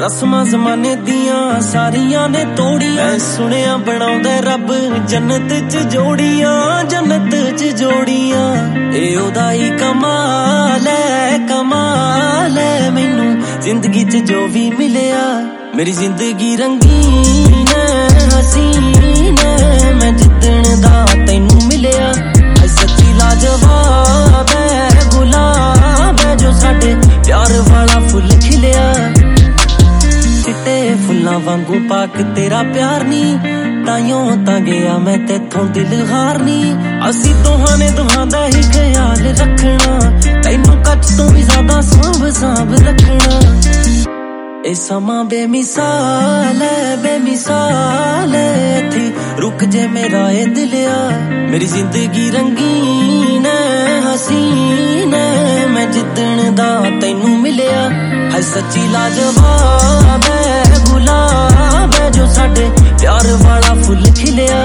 रस्मां ज़माने दियां सारियां ने तोड़ियां। सुनिया बनाउंदा रब जन्नत च जोड़ियां, जन्नत च जोड़ियां। ए ओदा ही कमाल है मैनू जिंदगी च जो भी मिलिया। मेरी जिंदगी रंगीन हसीन मैं जिद्दण दा तैनू मिलिया। सच्ची लाजवाब है गुलाब है जो साडे प्यार वाला फुल खिलिया। चिट्टे फुल्लां वांगू पाक तेरा प्यार नी, ताइयों तां गया मैं तेथों दिल हारनी। असी दोहां ने दोहां दा ही ख्याल रखना, तैनू कच तो भी ज्यादा सांभ रखना। ए समा बेमिसाल है इत्थे रुक जे मेरा ए दिलिया। मेरी जिंदगी रंगीन हसीन मैं जिद्दण दा तैनू मिलिया। है सच्ची लाजवाब है गुलाब है जो साडे प्यार वाला फुल खिलिया।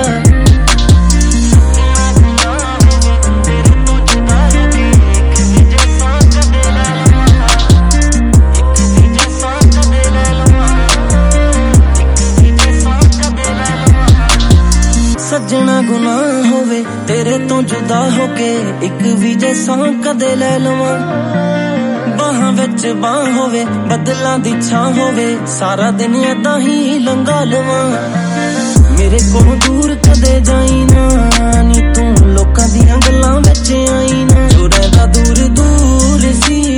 सजना गुनाह होवे तेरे तो जुदा होके, एक भी जैसा कदे ले लवां। बाहां विच बाह होवे बदलां दी छां होवे, सारा दिन ऐदां ही लंघा लवां। मेरे कोलों दूर कदे जाई ना नी तू, लोकां दियां गल्लां विच आई ना। जो रहदा दूर दूर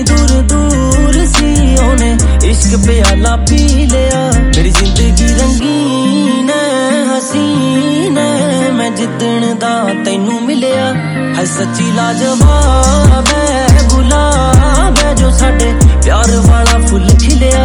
सी ओने इश्क प्याला पी लिया। मेरी जिंदगी रंगीन हसीन मैं जिद्दण दा तैनू मिलिया। है सच्ची लाजवाब है गुलाब है जो साडे प्यार वाला फुल खिलिया।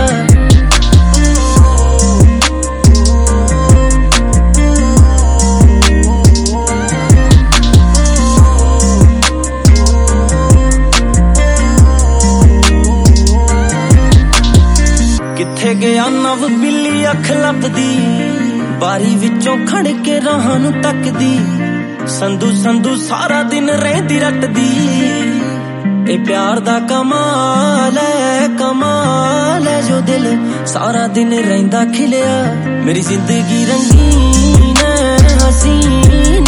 किथे गया नव बिल्ली अख लभदी, बारी विचों खड़ के राहां नू तकदी। संधू सारा दिन रहंदी रटदी। ए प्यार दा कमाल है जो दिल सारा दिन रहिंदा खिलिया। मेरी जिंदगी रंगीन हसीन